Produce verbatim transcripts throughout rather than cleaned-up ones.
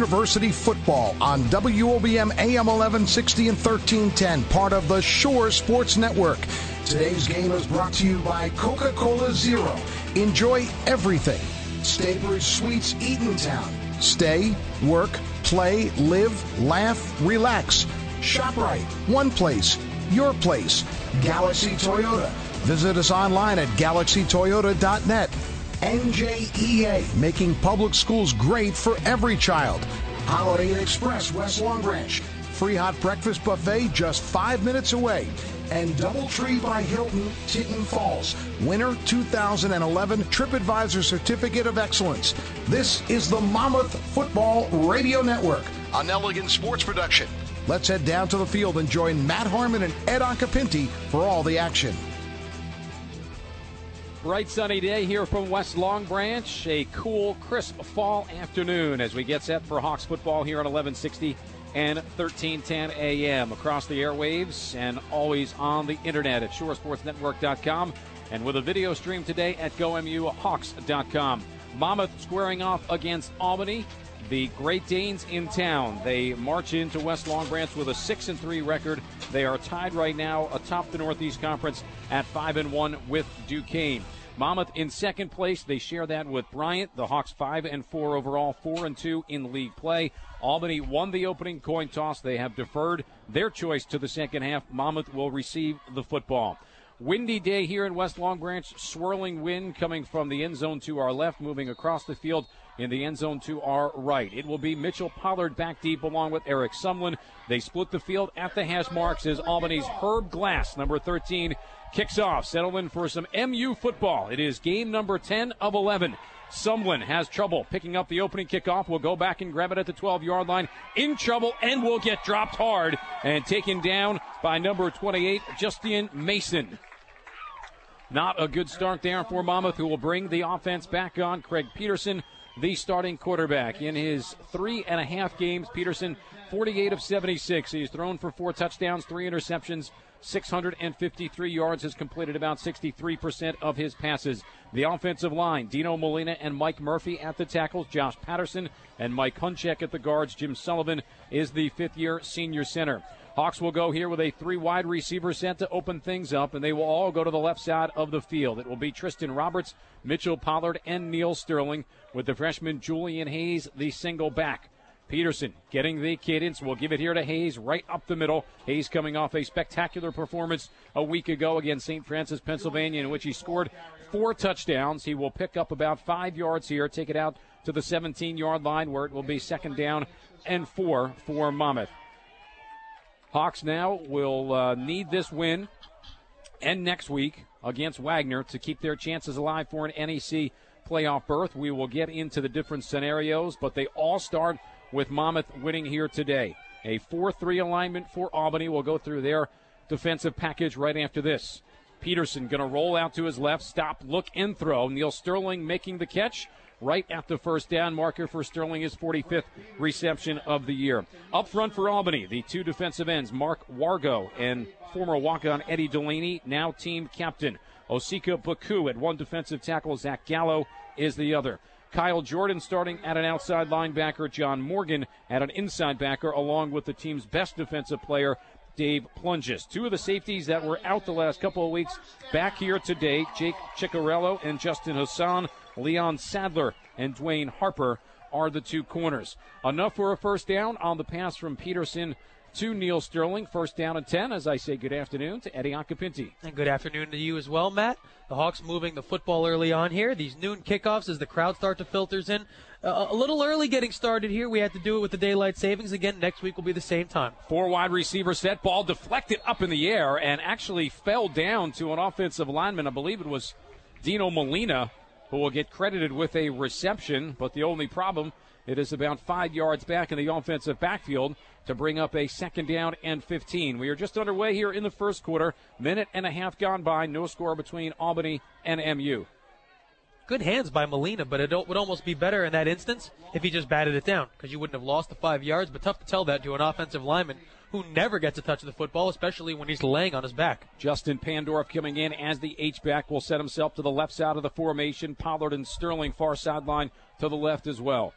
University football on W O B M A M eleven sixty and thirteen ten, part of the Shore Sports Network. Today's game is brought to you by Coca-Cola Zero. Enjoy everything. Staybridge Suites, Eatontown. Stay, work, play, live, laugh, relax. ShopRite, one place, your place. Galaxy Toyota. Visit us online at galaxy toyota dot net. N J E A, making public schools great for every child. Holiday Inn Express, West Long Branch. Free hot breakfast buffet just five minutes away. And Doubletree by Hilton, Tinton Falls. Winner two thousand eleven TripAdvisor Certificate of Excellence. This is the Monmouth Football Radio Network, an elegant sports production. Let's head down to the field and join Matt Harmon and Ed Occupinti for all the action. Bright sunny day here from West Long Branch. A cool, crisp fall afternoon as we get set for Hawks football here on eleven sixty and thirteen ten A M. Across the airwaves and always on the internet at shore sports network dot com and with a video stream today at go m u hawks dot com. Monmouth squaring off against Albany. The Great Danes in town. They march into West Long Branch with a six and three record. They are tied right now atop the Northeast Conference at five and one with Duquesne. Monmouth in second place. They share that with Bryant. The Hawks five and four overall, four and two in league play. Albany won the opening coin toss. They have deferred their choice to the second half. Monmouth will receive the football. Windy day here in West Long Branch. Swirling wind coming from the end zone to our left, moving across the field in the end zone to our right. It will be Mitchell Pollard back deep along with Eric Sumlin. They split the field at the hash marks as Albany's Herb Glass, number thirteen, kicks off. Settle in for some M U football. It is game number ten of eleven. Sumlin has trouble picking up the opening kickoff. Will go back and grab it at the twelve-yard line. In trouble and will get dropped hard and taken down by number twenty-eight, Justin Mason. Not a good start there for Monmouth, who will bring the offense back on. Craig Peterson, the starting quarterback. In his three and a half games, Peterson, forty-eight of seventy-six. He's thrown for four touchdowns, three interceptions, six hundred fifty-three yards, has completed about sixty-three percent of his passes. The offensive line, Dino Molina and Mike Murphy at the tackles, Josh Patterson and Mike Hunchek at the guards. Jim Sullivan is the fifth-year senior center. Hawks will go here with a three wide receiver set to open things up, and they will all go to the left side of the field. It will be Tristan Roberts, Mitchell Pollard, and Neil Sterling, with the freshman Julian Hayes, the single back. Peterson getting the cadence. We'll give it here to Hayes right up the middle. Hayes coming off a spectacular performance a week ago against Saint Francis, Pennsylvania, in which he scored four touchdowns. He will pick up about five yards here, take it out to the seventeen-yard line, where it will be second down and four for Monmouth. Hawks now will uh, need this win and next week against Wagner to keep their chances alive for an N E C playoff berth. We will get into the different scenarios, but they all start with Monmouth winning here today. A four three alignment for Albany. We'll go through their defensive package right after this. Peterson going to roll out to his left, stop, look, and throw. Neil Sterling making the catch right at the first down marker for Sterling, his forty-fifth reception of the year. Up front for Albany, the two defensive ends, Mark Wargo and former walk-on Eddie Delaney, now team captain. Osika Baku at one defensive tackle, Zach Gallo is the other. Kyle Jordan starting at an outside linebacker, John Morgan at an inside backer, along with the team's best defensive player, Dave Plunges. Two of the safeties that were out the last couple of weeks back here today, Jake Ciccarello and Justin Hassan. Leon Sadler and Dwayne Harper are the two corners. Enough for a first down on the pass from Peterson to Neil Sterling. First down and ten, as I say good afternoon to Eddie Occupinti. And good afternoon to you as well, Matt. The Hawks moving the football early on here. These noon kickoffs as the crowd start to filters in. Uh, a little early getting started here. We had to do it with the daylight savings. Again, next week will be the same time. Four wide receiver set. Ball deflected up in the air and actually fell down to an offensive lineman. I believe it was Dino Molina, who will get credited with a reception, but the only problem, it is about five yards back in the offensive backfield to bring up a second down and fifteen. We are just underway here in the first quarter. Minute and a half gone by. No score between Albany and M U. Good hands by Molina, but it would almost be better in that instance if he just batted it down, because you wouldn't have lost the five yards, but tough to tell that to an offensive lineman who never gets a touch of the football, especially when he's laying on his back. Justin Pandorf coming in as the H-back will set himself to the left side of the formation. Pollard and Sterling far sideline to the left as well.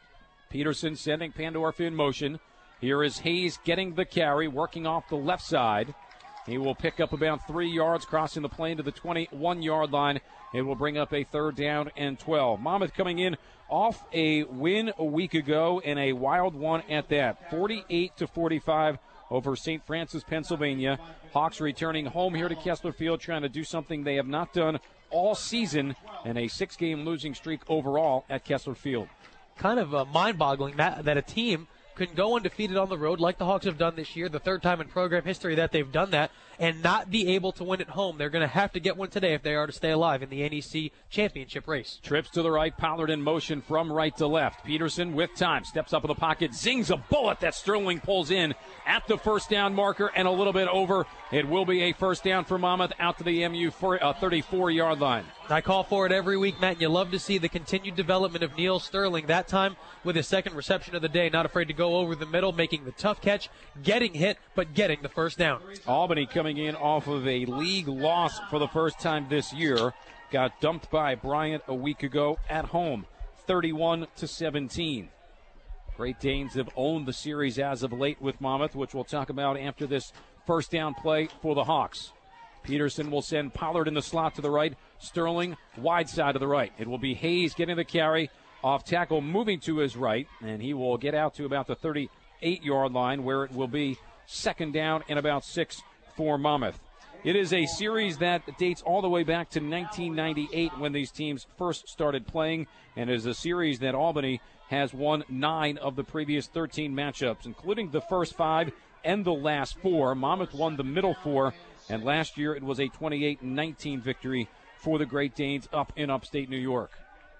Peterson sending Pandorf in motion. Here is Hayes getting the carry, working off the left side. He will pick up about three yards, crossing the plane to the twenty-one-yard line. It will bring up a third down and twelve. Monmouth coming in off a win a week ago, and a wild one at that. forty-eight to forty-five over Saint Francis, Pennsylvania. Hawks returning home here to Kessler Field, trying to do something they have not done all season, and a six-game losing streak overall at Kessler Field. Kind of uh, mind-boggling that, that a team can go undefeated on the road like the Hawks have done this year, the third time in program history that they've done that, and not be able to win at home. They're going to have to get one today if they are to stay alive in the N E C championship race. Trips to the right, Pollard in motion from right to left. Peterson with time, steps up in the pocket, zings a bullet that Sterling pulls in at the first down marker and a little bit over. It will be a first down for Monmouth out to the M U thirty-four-yard line. I call for it every week, Matt, and you love to see the continued development of Neil Sterling, that time with his second reception of the day, not afraid to go over the middle, making the tough catch, getting hit, but getting the first down. Albany coming in off of a league loss for the first time this year. Got dumped by Bryant a week ago at home, thirty-one to seventeen. Great Danes have owned the series as of late with Monmouth, which we'll talk about after this first down play for the Hawks. Peterson will send Pollard in the slot to the right. Sterling wide side to the right. It will be Hayes getting the carry off tackle, moving to his right, and he will get out to about the thirty-eight-yard line, where it will be second down and about six for Monmouth. It is a series that dates all the way back to nineteen ninety-eight when these teams first started playing, and is a series that Albany has won nine of the previous thirteen matchups, including the first five and the last four. Monmouth won the middle four, and last year it was a twenty-eight nineteen victory for the Great Danes up in upstate New York.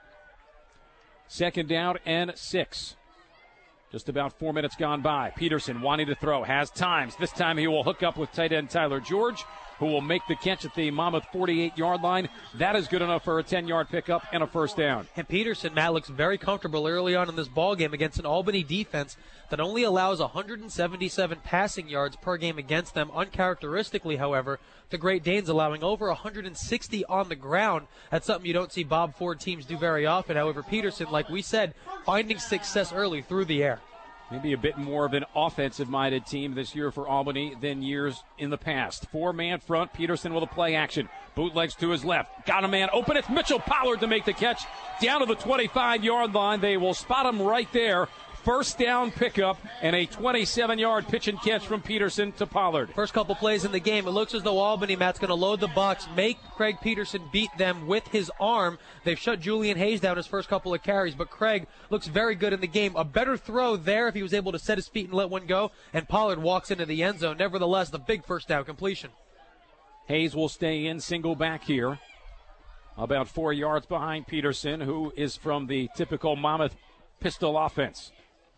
Second down and six. Just about four minutes gone by. Peterson wanting to throw, has times. This time he will hook up with tight end Tyler George, who will make the catch at the Monmouth forty-eight-yard line. That is good enough for a ten-yard pickup and a first down. And Peterson, Matt, looks very comfortable early on in this ball game against an Albany defense that only allows one hundred seventy-seven passing yards per game against them. Uncharacteristically, however, the Great Danes allowing over one hundred sixty on the ground. That's something you don't see Bob Ford teams do very often. However, Peterson, like we said, finding success early through the air. Maybe a bit more of an offensive-minded team this year for Albany than years in the past. Four-man front, Peterson with a play action. Bootlegs to his left. Got a man open. It's Mitchell Pollard to make the catch. Down to the twenty-five-yard line. They will spot him right there. First down pickup and a twenty-seven-yard pitch and catch from Peterson to Pollard. First couple plays in the game, it looks as though Albany, Matt's going to load the box, make Craig Peterson beat them with his arm. They've shut Julian Hayes down his first couple of carries, but Craig looks very good in the game. A better throw there if he was able to set his feet and let one go, and Pollard walks into the end zone. Nevertheless, the big first down completion. Hayes will stay in single back here, about four yards behind Peterson, who is from the typical Monmouth pistol offense.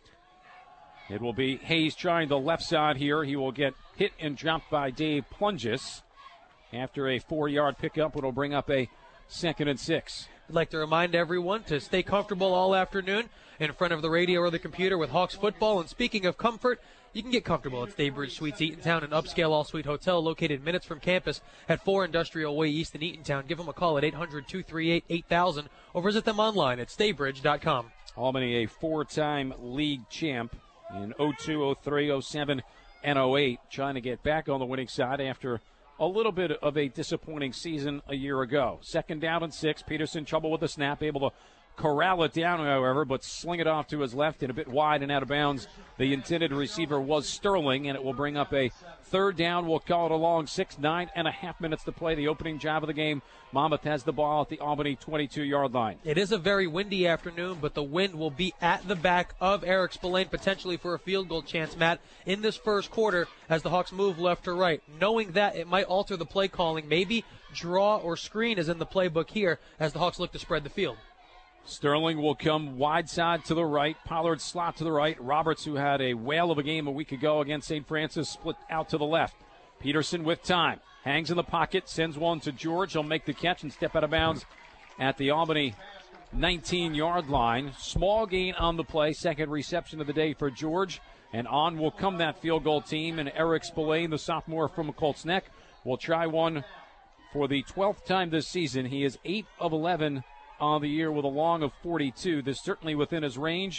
It will be Hayes trying the left side here. He will get hit and dropped by Dave Plunges. After a four-yard pickup, it will bring up a second and six. I'd like to remind everyone to stay comfortable all afternoon in front of the radio or the computer with Hawks football. And speaking of comfort, you can get comfortable at Staybridge Suites Eatontown, an upscale all-suite hotel located minutes from campus at four Industrial Way East in Eatontown. Give them a call at eight hundred, two three eight, eight thousand or visit them online at staybridge dot com. Albany, a four-time league champ in oh two, oh three, oh seven, and oh eight, trying to get back on the winning side after a little bit of a disappointing season a year ago. Second down and six. Peterson trouble with the snap, able to corral it down, however, but sling it off to his left and a bit wide and out of bounds. The intended receiver was Sterling, and it will bring up a third down. We'll call it along. Six, nine and a half minutes to play. The opening drive of the game. Monmouth has the ball at the Albany twenty-two-yard line. It is a very windy afternoon, but the wind will be at the back of Eric Spillane, potentially for a field goal chance, Matt, in this first quarter as the Hawks move left to right. Knowing that, it might alter the play calling. Maybe draw or screen is in the playbook here as the Hawks look to spread the field. Sterling will come wide side to the right. Pollard slot to the right. Roberts, who had a whale of a game a week ago against Saint Francis, split out to the left. Peterson with time. Hangs in the pocket. Sends one to George. He'll make the catch and step out of bounds at the Albany nineteen-yard line. Small gain on the play. Second reception of the day for George. And on will come that field goal team. And Eric Spillane, the sophomore from Colts Neck, will try one for the twelfth time this season. He is eight of eleven on the year with a long of forty-two. This certainly within his range.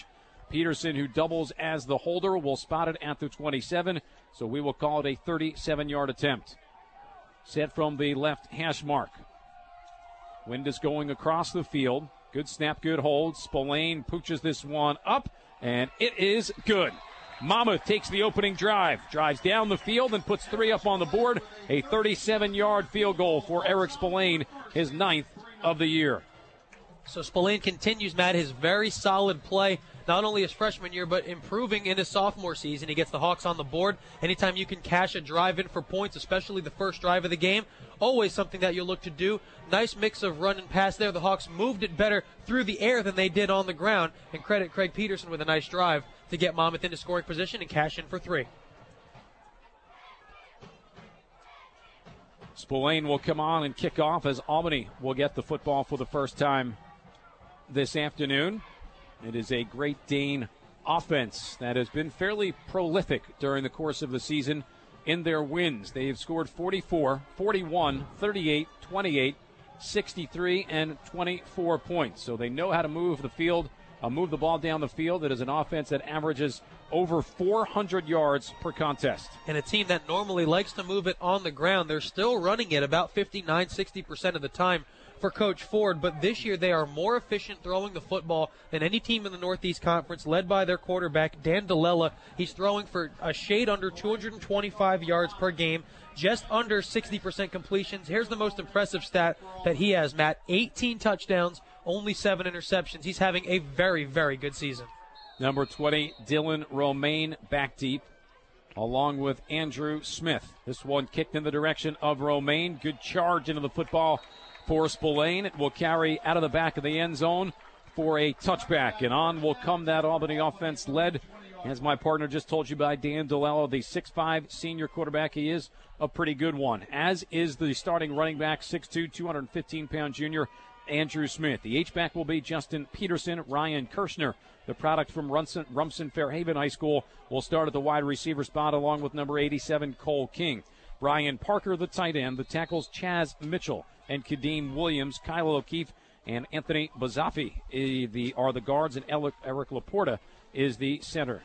Peterson, who doubles as the holder, will spot it at the twenty-seven, so we will call it a thirty-seven-yard attempt. Set from the left hash mark. Wind is going across the field. Good snap, good hold. Spillane pooches this one up, and it is good. Monmouth takes the opening drive, drives down the field and puts three up on the board. A thirty-seven-yard field goal for Eric Spillane, his ninth of the year. So Spillane continues, Matt, his very solid play, not only his freshman year, but improving in his sophomore season. He gets the Hawks on the board. Anytime you can cash a drive in for points, especially the first drive of the game, always something that you look to do. Nice mix of run and pass there. The Hawks moved it better through the air than they did on the ground. And credit Craig Peterson with a nice drive to get Monmouth into scoring position and cash in for three. Spillane will come on and kick off as Albany will get the football for the first time this afternoon. It is a Great Dane offense that has been fairly prolific during the course of the season in their wins. They have scored forty-four, forty-one, thirty-eight, twenty-eight, sixty-three, and twenty-four points. So they know how to move the field, uh, move the ball down the field. It is an offense that averages over four hundred yards per contest. And a team that normally likes to move it on the ground, they're still running it about fifty-nine, sixty percent of the time for Coach Ford, but this year they are more efficient throwing the football than any team in the Northeast Conference, led by their quarterback, Dan DeLella. He's throwing for a shade under two hundred twenty-five yards per game, just under sixty percent completions. Here's the most impressive stat that he has, Matt. eighteen touchdowns, only seven interceptions. He's having a very, very good season. Number twenty, Dylan Romaine back deep, along with Andrew Smith. This one kicked in the direction of Romaine. Good charge into the football for Spillane. It will carry out of the back of the end zone for a touchback. And on will come that Albany offense, led, as my partner just told you, by Dan DeLello, the six five senior quarterback. He is a pretty good one, as is the starting running back, six two, two hundred fifteen pound junior Andrew Smith. The H-back will be Justin Peterson. Ryan Kirshner, the product from Rumson, Rumson Fairhaven High School, will start at the wide receiver spot along with number eighty-seven, Cole King. Brian Parker, the tight end. The tackles, Chaz Mitchell and Kadeem Williams. Kyle O'Keefe and Anthony Bazzafi the, are the guards, and Eric Laporta is the center.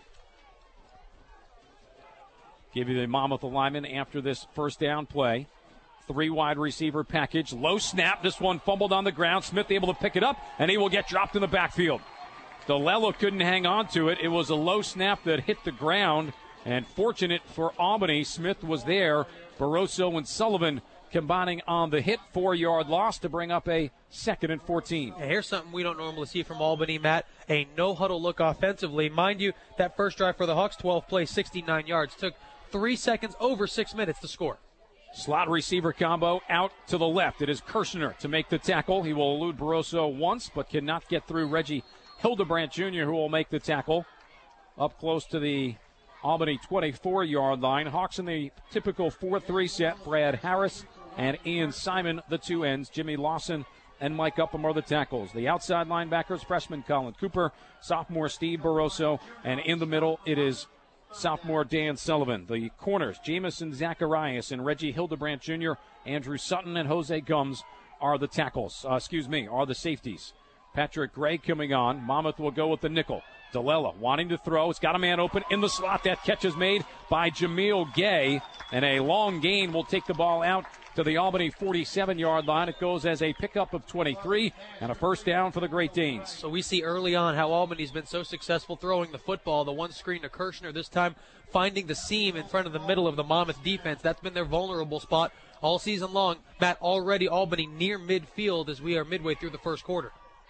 Give you the Monmouth alignment after this first down play. Three wide receiver package. Low snap. This one fumbled on the ground. Smith able to pick it up, and he will get dropped in the backfield. DeLello couldn't hang on to it. It was a low snap that hit the ground, and fortunate for Albany, Smith was there. Barroso and Sullivan combining on the hit. Four-yard loss to bring up a second and fourteen. And here's something we don't normally see from Albany, Matt. A no-huddle look offensively. Mind you, that first drive for the Hawks, twelve plays, sixty-nine yards. Took three seconds, over six minutes to score. Slot receiver combo out to the left. It is Kirshner to make the tackle. He will elude Barroso once, but cannot get through Reggie Hildebrandt Junior, who will make the tackle. Up close to the Albany twenty-four-yard line. Hawks in the typical four three set. Brad Harris and Ian Simon, the two ends. Jimmy Lawson and Mike Upham are the tackles. The outside linebackers, freshman Colin Cooper, sophomore Steve Barroso, and in the middle it is sophomore Dan Sullivan. The corners, Jamison Zacharias and Reggie Hildebrandt Junior, Andrew Sutton and Jose Gums are the tackles. Uh, excuse me, are the safeties. Patrick Gray coming on. Monmouth will go with the nickel. DeLella wanting to throw. It's got a man open in the slot. That catch is made by Jameel Gay. And a long gain will take the ball out to the Albany forty-seven-yard line. It goes as a pickup of twenty-three and a first down for the Great Danes. So we see early on how Albany's been so successful throwing the football. The one screen to Kirshner, this time finding the seam in front of the middle of the Monmouth defense. That's been their vulnerable spot all season long. Matt, already Albany near midfield as we are midway through the first quarter.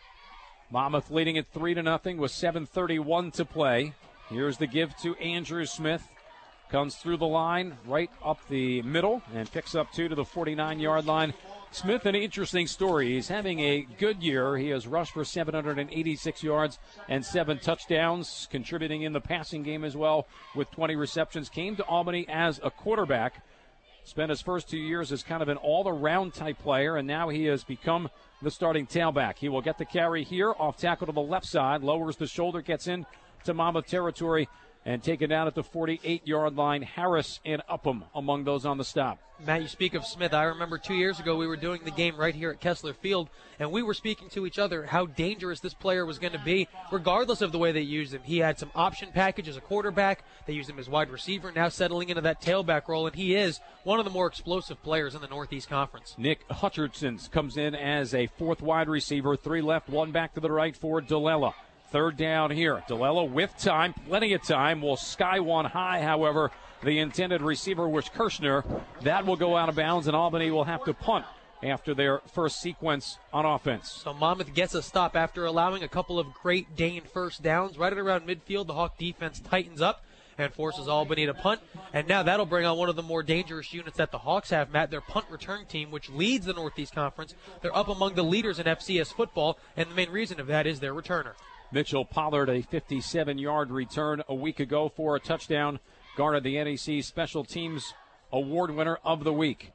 Monmouth leading at three to nothing with seven thirty-one to play. Here's the give to Andrew Smith. Comes through the line, right up the middle, and picks up two to the forty-nine-yard line. Smith, an interesting story. He's having a good year. He has rushed for seven hundred eighty-six yards and seven touchdowns, contributing in the passing game as well with twenty receptions. Came to Albany as a quarterback. Spent his first two years as kind of an all-around type player, and now he has become the starting tailback. He will get the carry here, off tackle to the left side, lowers the shoulder, gets in to Monmouth territory and taken down at the forty-eight-yard line. Harris and Upham among those on the stop. Matt, you speak of Smith. I remember two years ago we were doing the game right here at Kessler Field, and we were speaking to each other how dangerous this player was going to be, regardless of the way they used him. He had some option package as a quarterback. They used him as wide receiver, now settling into that tailback role, and he is one of the more explosive players in the Northeast Conference. Nick Hutcherson comes in as a fourth wide receiver. Three left, one back to the right for DeLella. Third down here. DeLella with time, plenty of time, will sky one high, however. The intended receiver was Kirshner. That will go out of bounds, and Albany will have to punt after their first sequence on offense. So Monmouth gets a stop after allowing a couple of Great Dane first downs. Right at around midfield, the Hawk defense tightens up and forces Albany to punt. And now that'll bring on one of the more dangerous units that the Hawks have, Matt, their punt return team, which leads the Northeast Conference. They're up among the leaders in F C S football, and the main reason of that is their returner. Mitchell Pollard, a fifty-seven-yard return a week ago for a touchdown, garnered the N E C Special Teams Award winner of the week.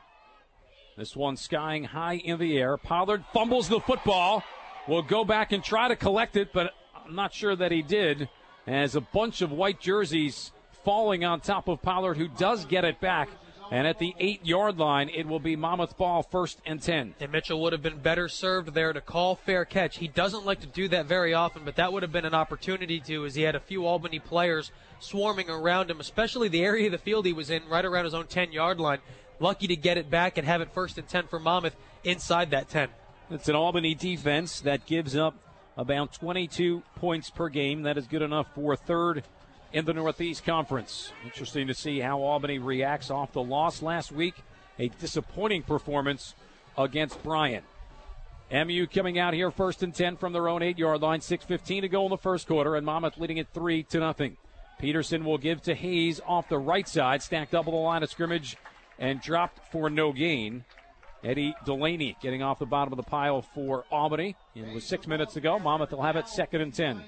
This one skying high in the air. Pollard fumbles the football. Will go back and try to collect it, but I'm not sure that he did, as a bunch of white jerseys falling on top of Pollard, who does get it back. And at the eight-yard line, it will be Monmouth ball, first and ten. And Mitchell would have been better served there to call fair catch. He doesn't like to do that very often, but that would have been an opportunity to, as he had a few Albany players swarming around him, especially the area of the field he was in, right around his own ten-yard line. Lucky to get it back and have it first and ten for Monmouth inside that ten. It's an Albany defense that gives up about twenty-two points per game. That is good enough for third in the Northeast Conference. Interesting to see how Albany reacts off the loss last week. A disappointing performance against Bryan. M U coming out here first and ten from their own eight-yard line. six fifteen to go in the first quarter, and Monmouth leading it three to nothing. Peterson will give to Hayes off the right side, stacked double the line of scrimmage and dropped for no gain. Eddie Delaney getting off the bottom of the pile for Albany. And with six minutes to go, Monmouth will have it second and ten.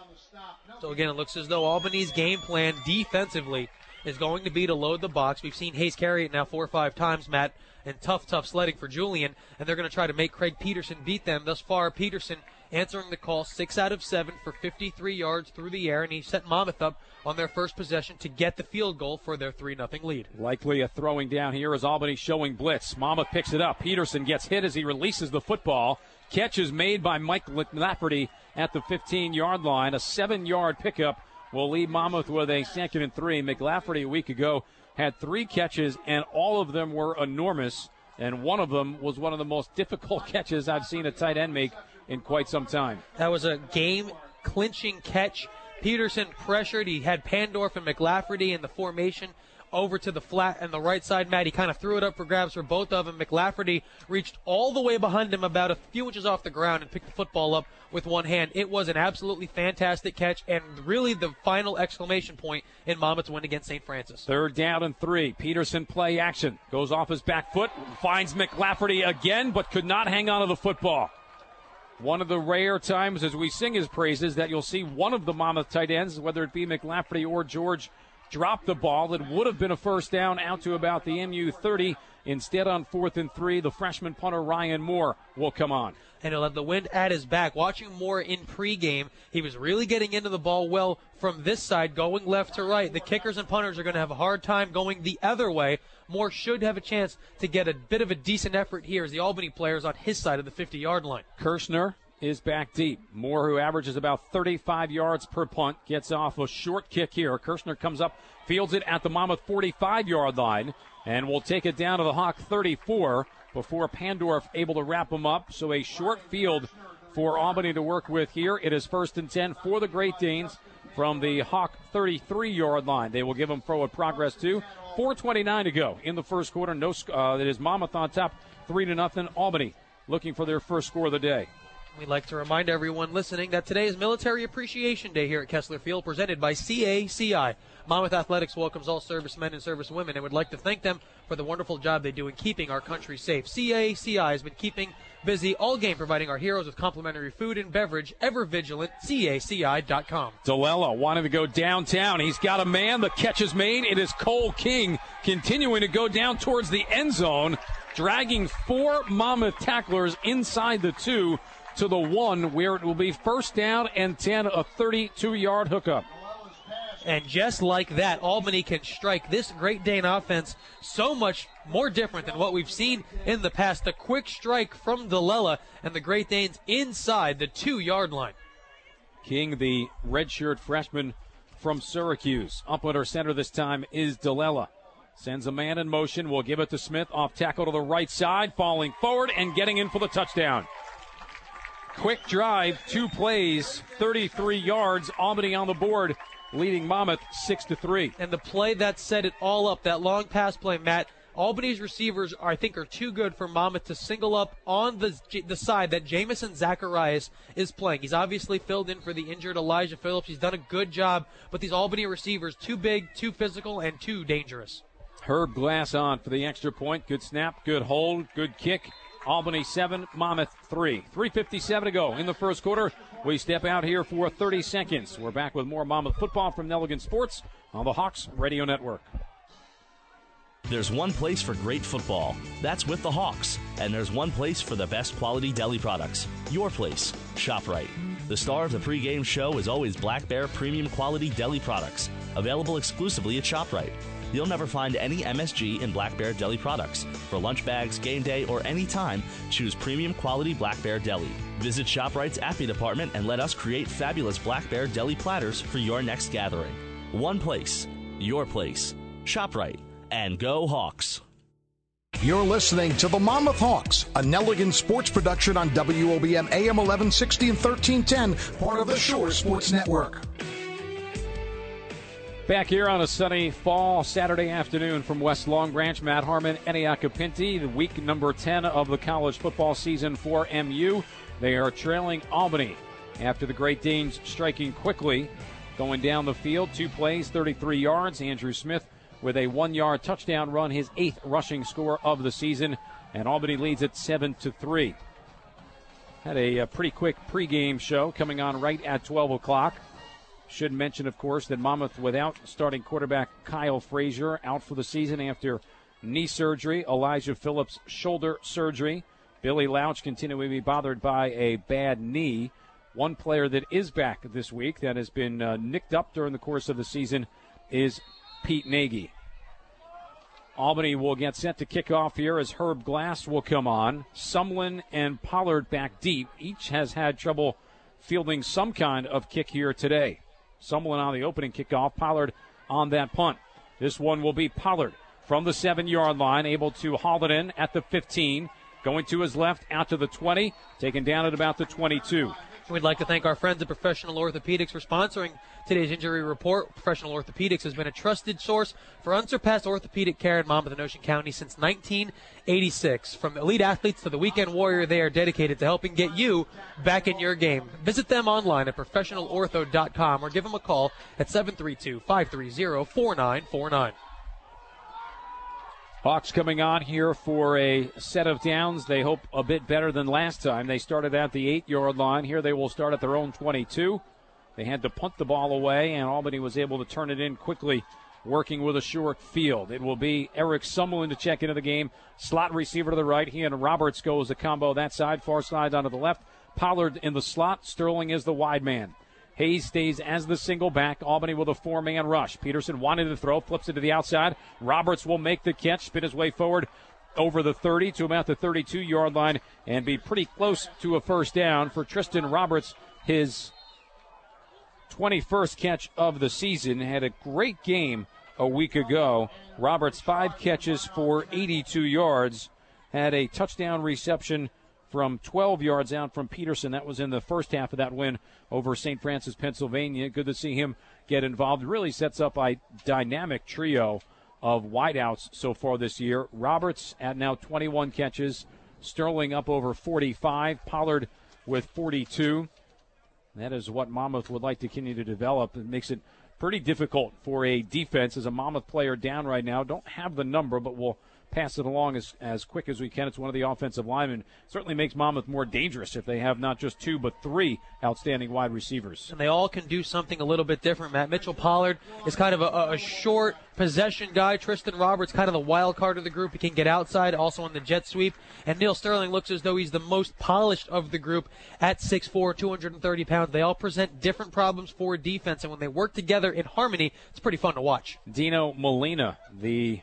So again, it looks as though Albany's game plan defensively is going to be to load the box. We've seen Hayes carry it now four or five times, Matt, and tough, tough sledding for Julian, and they're going to try to make Craig Peterson beat them. Thus far, Peterson answering the call, six out of seven for fifty-three yards through the air, and he set Monmouth up on their first possession to get the field goal for their three nothing lead. Likely a throwing down here as Albany showing blitz. Monmouth picks it up. Peterson gets hit as he releases the football. Catch is made by Mike Lafferty at the fifteen-yard line. A seven-yard pickup will leave Monmouth with a second and three. McLafferty a week ago had three catches, and all of them were enormous, and one of them was one of the most difficult catches I've seen a tight end make in quite some time. That was a game-clinching catch. Peterson pressured. He had Pandorf and McLafferty in the formation over to the flat and the right side. Matt, he kind of threw it up for grabs for both of them. McLafferty reached all the way behind him, about a few inches off the ground, and picked the football up with one hand. It was an absolutely fantastic catch, and really the final exclamation point in Monmouth's win against Saint Francis. Third down and three. Peterson play action. Goes off his back foot, finds McLafferty again, but could not hang on to the football. One of the rare times as we sing his praises that you'll see one of the Monmouth tight ends, whether it be McLafferty or George, drop the ball. It would have been a first down out to about the M U thirty. Instead, on fourth and three, the freshman punter Ryan Moore will come on. And he'll have the wind at his back. Watching Moore in pregame, he was really getting into the ball well from this side, going left to right. The kickers and punters are going to have a hard time going the other way. Moore should have a chance to get a bit of a decent effort here as the Albany players on his side of the fifty-yard line. Kirshner is back deep. Moore, who averages about thirty-five yards per punt, gets off a short kick here. Kirshner comes up, fields it at the Monmouth forty-five-yard line, and will take it down to the Hawk thirty-four before Pandorf able to wrap him up. So a short field for Albany to work with here. It is first and ten for the Great Danes from the Hawk thirty-three-yard line. They will give them forward progress too. four twenty-nine to go in the first quarter. No, uh, it is Monmouth on top, three to nothing. Albany looking for their first score of the day. We'd like to remind everyone listening that today is Military Appreciation Day here at Kessler Field, presented by C A C I. Monmouth Athletics welcomes all servicemen and servicewomen and would like to thank them for the wonderful job they do in keeping our country safe. C A C I has been keeping busy all game, providing our heroes with complimentary food and beverage. Ever vigilant, C A C I dot com. DeLella wanted to go downtown. He's got a man. The catch is made. It is Cole King continuing to go down towards the end zone, dragging four Monmouth tacklers inside the two to the one, where it will be first down and ten, a thirty-two-yard hookup. And just like that, Albany can strike this Great Dane offense so much more different than what we've seen in the past. The quick strike from Delela and the Great Danes inside the two-yard line. King, the redshirt freshman from Syracuse. Up under center this time is Delela. Sends a man in motion. Will give it to Smith. Off tackle to the right side. Falling forward and getting in for the touchdown. Quick drive, two plays, thirty-three yards. Albany on the board, leading Monmouth six to three. And the play that set it all up, that long pass play, Matt, Albany's receivers, are, I think, are too good for Monmouth to single up on the the side that Jamison Zacharias is playing. He's obviously filled in for the injured Elijah Phillips. He's done a good job, but these Albany receivers, too big, too physical, and too dangerous. Herb Glass on for the extra point. Good snap, good hold, good kick. Albany seven, Monmouth three. three fifty-seven to go in the first quarter. We step out here for thirty seconds. We're back with more Monmouth football from Nelligan Sports on the Hawks Radio Network. There's one place for great football. That's with the Hawks. And there's one place for the best quality deli products. Your place. ShopRite. The star of the pregame show is always Black Bear premium quality deli products. Available exclusively at ShopRite. You'll never find any M S G in Black Bear Deli products. For lunch bags, game day, or any time, choose premium quality Black Bear Deli. Visit ShopRite's Appy department and let us create fabulous Black Bear Deli platters for your next gathering. One place. Your place. ShopRite. And go Hawks. You're listening to the Monmouth Hawks, a Nelligan sports production on W O B M A M eleven sixty and thirteen ten, part of the Shore Sports Network. Back here on a sunny fall Saturday afternoon from West Long Branch, Matt Harmon, Eniacapinti, the week number ten of the college football season for M U. They are trailing Albany after the Great Danes striking quickly, going down the field. Two plays, thirty-three yards. Andrew Smith with a one-yard touchdown run, his eighth rushing score of the season, and Albany leads at seven to three. Had a, a pretty quick pregame show coming on right at twelve o'clock. Should mention, of course, that Monmouth without starting quarterback Kyle Frazier out for the season after knee surgery, Elijah Phillips shoulder surgery. Billy Louch continuing to be bothered by a bad knee. One player that is back this week that has been uh, nicked up during the course of the season is Pete Nagy. Albany will get set to kick off here as Herb Glass will come on. Sumlin and Pollard back deep. Each has had trouble fielding some kind of kick here today. Sumlin on the opening kickoff, Pollard on that punt. This one will be Pollard from the seven-yard line, able to haul it in at the fifteen, going to his left out to the twenty, taken down at about the twenty-two. We'd like to thank our friends at Professional Orthopedics for sponsoring today's injury report. Professional Orthopedics has been a trusted source for unsurpassed orthopedic care in Monmouth and Ocean County since nineteen eighty-six. From elite athletes to the weekend warrior, they are dedicated to helping get you back in your game. Visit them online at professional ortho dot com or give them a call at seven three two, five three zero, four nine four nine. Hawks coming on here for a set of downs. They hope a bit better than last time. They started at the eight-yard line. Here they will start at their own twenty-two. They had to punt the ball away, and Albany was able to turn it in quickly, working with a short field. It will be Eric Sumlin to check into the game. Slot receiver to the right. He and Roberts go as a combo that side. Far side onto the left. Pollard in the slot. Sterling is the wide man. Hayes stays as the single back. Albany with a four-man rush. Peterson wanted to throw, flips it to the outside. Roberts will make the catch, spin his way forward over the thirty to about the thirty-two-yard line and be pretty close to a first down for Tristan Roberts, his twenty-first catch of the season. Had a great game a week ago. Roberts, five catches for eighty-two yards. Had a touchdown reception from twelve yards out from Peterson. That was in the first half of that win over Saint Francis, Pennsylvania. Good to see him get involved. It really sets up a dynamic trio of wideouts so far this year. Roberts at now twenty-one catches. Sterling up over forty-five. Pollard with forty-two. That is what Monmouth would like to continue to develop. It makes it pretty difficult for a defense as a Monmouth player down right now. Don't have the number, but will pass it along as, as quick as we can. It's one of the offensive linemen. Certainly makes Monmouth more dangerous if they have not just two but three outstanding wide receivers. And they all can do something a little bit different, Matt. Mitchell Pollard is kind of a, a short possession guy. Tristan Roberts, kind of the wild card of the group. He can get outside, also on the jet sweep. And Neil Sterling looks as though he's the most polished of the group at six foot four, two hundred thirty pounds. They all present different problems for defense, and when they work together in harmony, it's pretty fun to watch. Dino Molina, the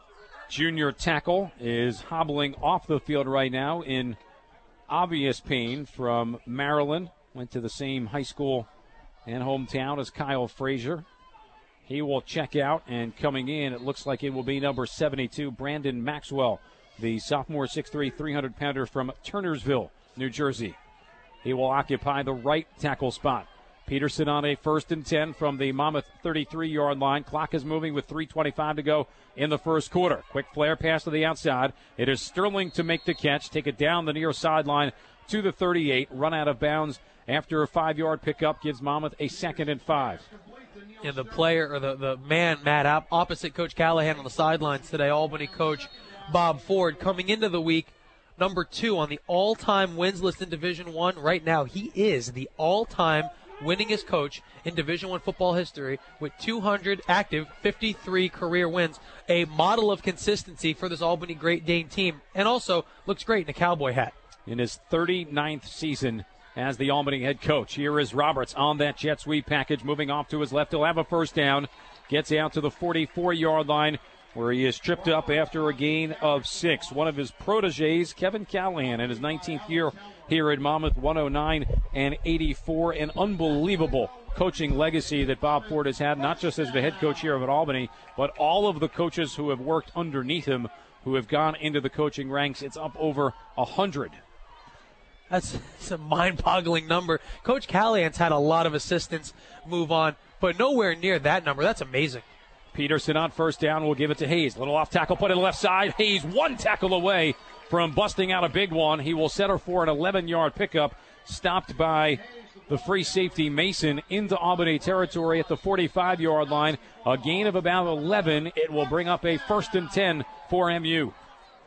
junior tackle, is hobbling off the field right now in obvious pain from Maryland. Went to the same high school and hometown as Kyle Frazier. He will check out, and coming in, it looks like it will be number seventy-two, Brandon Maxwell, the sophomore six three, three hundred pounder from Turnersville, New Jersey. He will occupy the right tackle spot. Peterson on a first and ten from the Monmouth thirty-three-yard line. Clock is moving with three twenty-five to go in the first quarter. Quick flare pass to the outside. It is Sterling to make the catch, take it down the near sideline to the thirty-eight, run out of bounds after a five-yard pickup, gives Monmouth a second and five. And the player, or the, the man, Matt, op- opposite Coach Callahan on the sidelines today, Albany coach Bob Ford, coming into the week, number two on the all-time wins list in Division One. Right now, he is the all-time winningest coach in Division One football history with two hundred active, fifty-three career wins, a model of consistency for this Albany Great Dane team, and also looks great in a cowboy hat. In his thirty-ninth season as the Albany head coach, here is Roberts on that jet sweep package, moving off to his left. He'll have a first down, gets out to the forty-four-yard line, where he is tripped up after a gain of six. One of his proteges, Kevin Callahan, in his nineteenth year here at Monmouth, one oh nine and eighty-four. An unbelievable coaching legacy that Bob Ford has had, not just as the head coach here at Albany, but all of the coaches who have worked underneath him, who have gone into the coaching ranks. It's up over one hundred. That's, that's a mind-boggling number. Coach Callahan's had a lot of assistants move on, but nowhere near that number. That's amazing. Peterson on first down will give it to Hayes. Little off tackle, put it left side. Hayes one tackle away from busting out a big one. He will settle for an eleven-yard pickup, stopped by the free safety Mason into Albany territory at the forty-five-yard line. A gain of about eleven. It will bring up a first and ten for M U.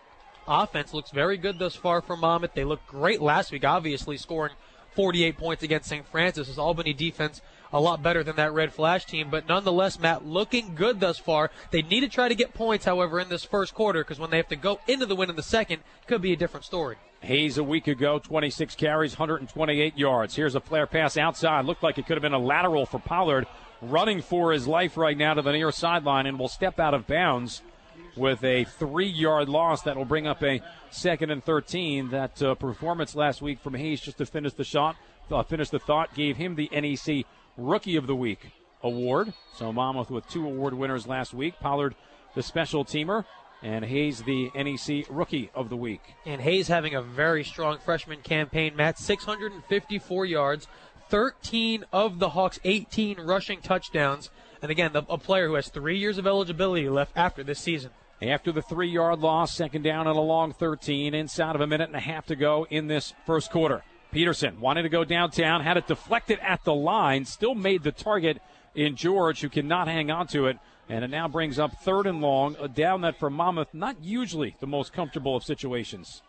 Offense looks very good thus far for Monmouth. They looked great last week, obviously scoring forty-eight points against Saint Francis. His Albany defense a lot better than that Red Flash team, but nonetheless, Matt, looking good thus far. They need to try to get points, however, in this first quarter, because when they have to go into the win in the second, it could be a different story. Hayes a week ago, twenty-six carries, one hundred twenty-eight yards. Here's a flare pass outside. Looked like it could have been a lateral for Pollard, running for his life right now to the near sideline, and will step out of bounds with a three-yard loss. That will bring up a second and thirteen. That uh, performance last week from Hayes, just to finish the shot, uh, finish the thought, gave him the N E C Rookie of the Week award. So Monmouth with two award winners last week. Pollard, the special teamer, and Hayes, the N E C Rookie of the Week. And Hayes having a very strong freshman campaign, Matt. six hundred fifty-four yards, thirteen of the Hawks' eighteen rushing touchdowns. And again, the, a player who has three years of eligibility left after this season. After the three-yard loss, second down and a long thirteen, inside of a minute and a half to go in this first quarter. Peterson wanted to go downtown, had it deflected at the line, still made the target in George, who cannot hang on to it, and it now brings up third and long, a down that for Monmouth, not usually the most comfortable of situations.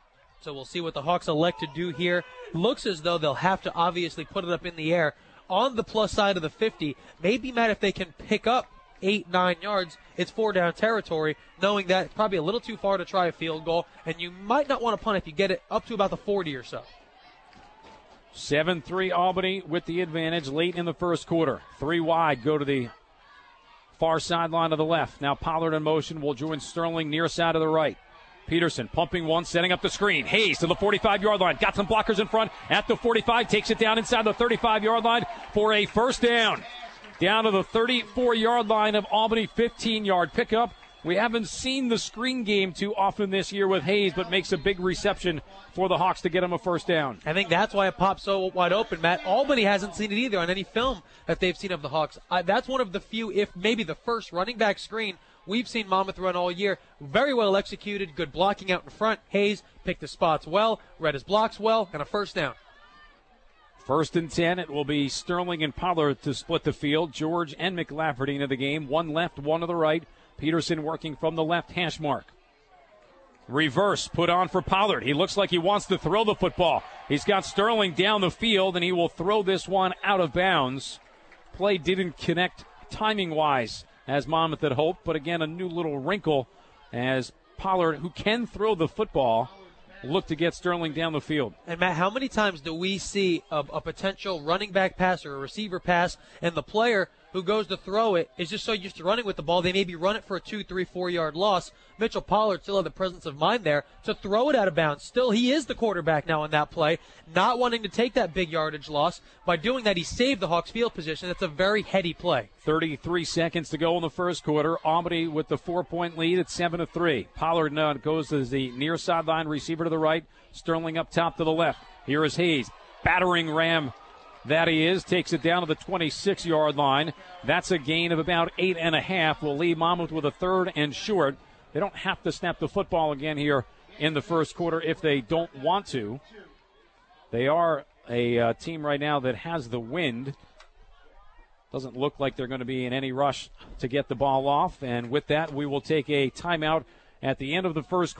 So we'll see what the Hawks elect to do here. Looks as though they'll have to obviously put it up in the air on the plus side of the fifty. Maybe, Matt, if they can pick up eight, nine yards, it's four down territory, knowing that it's probably a little too far to try a field goal, and you might not want to punt if you get it up to about the forty or so. seven three Albany with the advantage late in the first quarter. Three wide, go to the far sideline of the left. Now Pollard in motion will join Sterling near side of the right. Peterson pumping one, setting up the screen. Hayes to the forty-five-yard line. Got some blockers in front at the forty-five. Takes it down inside the thirty-five-yard line for a first down. Down to the thirty-four-yard line of Albany, fifteen-yard pickup. We haven't seen the screen game too often this year with Hayes, but makes a big reception for the Hawks to get him a first down. I think that's why it popped so wide open, Matt. Albany hasn't seen it either on any film that they've seen of the Hawks. Uh, that's one of the few, if maybe the first running back screen we've seen Monmouth run all year. Very well executed, good blocking out in front. Hayes picked his spots well, read his blocks well, and a first down. First and ten, it will be Sterling and Pollard to split the field. George and McLafferty into the game. One left, one to the right. Peterson working from the left hash mark. Reverse put on for Pollard. He looks like he wants to throw the football. He's got Sterling down the field, and he will throw this one out of bounds. Play didn't connect timing-wise as Monmouth had hoped, but again, a new little wrinkle as Pollard, who can throw the football, looked to get Sterling down the field. And, Matt, how many times do we see a, a potential running back pass or a receiver pass, and the player who goes to throw it is just so used to running with the ball, they maybe run it for a two, three, four-yard loss. Mitchell Pollard still had the presence of mind there to throw it out of bounds. Still, he is the quarterback now on that play, not wanting to take that big yardage loss. By doing that, he saved the Hawks field position. That's a very heady play. thirty-three seconds to go in the first quarter. Albany with the four-point lead at seven to three. Pollard now goes as the near sideline receiver to the right. Sterling up top to the left. Here is Hayes. Battering ram that he is. Takes it down to the twenty-six-yard line. That's a gain of about eight and a half. Will leave Monmouth with a third and short. They don't have to snap the football again here in the first quarter if they don't want to. They are a uh, team right now that has the wind. Doesn't look like they're going to be in any rush to get the ball off. And with that, we will take a timeout at the end of the first quarter.